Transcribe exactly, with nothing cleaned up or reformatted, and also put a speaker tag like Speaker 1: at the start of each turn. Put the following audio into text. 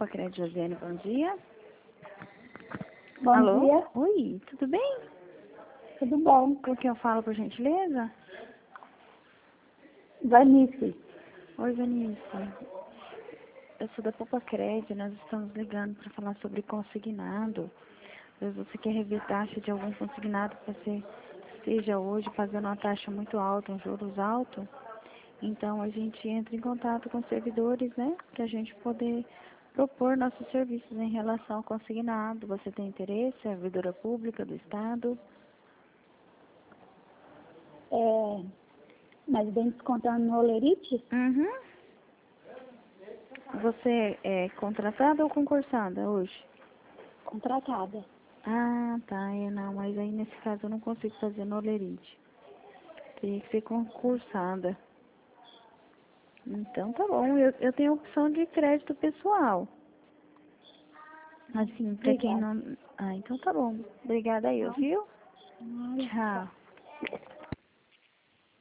Speaker 1: Crédito Josiane, bom dia.
Speaker 2: Bom
Speaker 1: Alô?
Speaker 2: dia.
Speaker 1: Oi, tudo bem?
Speaker 2: Tudo bom?
Speaker 1: Com quem eu falo, por gentileza?
Speaker 2: Vanice.
Speaker 1: Oi, Vanessa. Eu sou da Poupa Crédito, nós estamos ligando para falar sobre consignado. Se você quer rever taxa de algum consignado que você esteja hoje pagando uma taxa muito alta, um juros alto, então a gente entra em contato com os servidores, né, para a gente poder propor nossos serviços em relação ao consignado. Você tem interesse? É servidora pública do Estado?
Speaker 2: É, mas vem descontando no Olerite?
Speaker 1: Uhum. Você é contratada ou concursada hoje?
Speaker 2: Contratada.
Speaker 1: Ah, tá. É, não, mas aí nesse caso eu não consigo fazer no Olerite. Teria que ser concursada. Então tá bom. Eu, eu tenho a opção de crédito pessoal. Assim, pra quem
Speaker 2: Obrigada.
Speaker 1: não... Ah, então tá bom. Obrigada aí, viu?
Speaker 2: Nada.
Speaker 1: Tchau.